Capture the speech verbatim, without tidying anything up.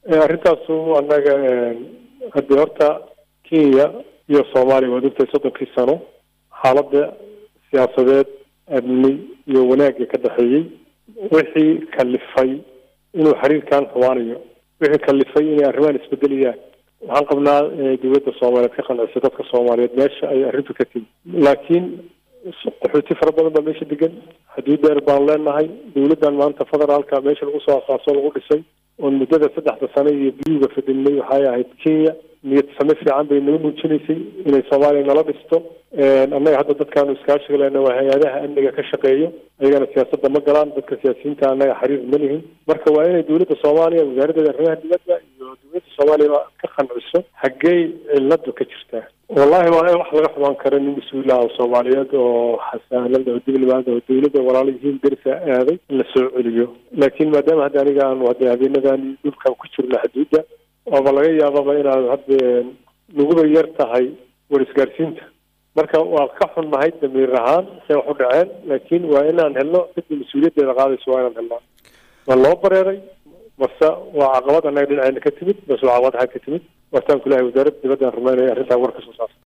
arintaasu annaga hadii horta Kenya iyo Soomaaliya wadagtay soddonkii sano xaaladda siyaasadeed amni iyo wanaag ka dhaxeeyay wixii kalifay inuu xiriirkan xumaanayo wixii kalifay inay arrimahan isbedelayaan waxaan qabnaa dowladda Soomaaliyeed ka qanacsan dadka Soomaaliyeed meesha ay arrintu ka timid laakiin qaxooti fara badan baa meesha degan haddii dheer baan leenahay dowladdan maanta federaalka meesha lagu soo aasaaso lagu dhisay oo muddada saddexda sano iyo biyuga fadhilay waxay ahayd Kenya niyad same fiican bay noo muujinaysay inay Soomaaliya nala dhisto annaga hadda dadkaanu iskaashiga leenahay waa hay'adaha amniga ka shaqeeyo ayagana siyaasadda ma galaan dadka siyaasiyiinta annaga xiriir ma lihin marka waa inay dowladda Soomaaliya wasaaradda arrimaha dibadda iyo dowladda Soomaaliya ka qanciso xaggee ciladu ka jirtaa wallahi waa wax laga xumaan karo in mas'uul ah Soomaaliyeed oo xasaanad oo diblomaad oo dowladda walaalihiin dirsa aaday la soo celiyo laakiin maadaama hadda aniga aan wada habeenadan dhulkan ku jirno xuduudda oo laga yaabo inaan hadda lagu yar tahay warisgaarsiinta marka waa ka xunnahay damiir ahaan say wax u dhaceen laakiin waa inaan helno cid mas'uuliyadda qaadayso waa inaan helno waa loo bareeray bas waa caqabad annaga dhinacayna ka timid bas waa caqabad ka timid waxaan kulahay wasaaradda dibadda rumaynaya arrinta warka soo saartay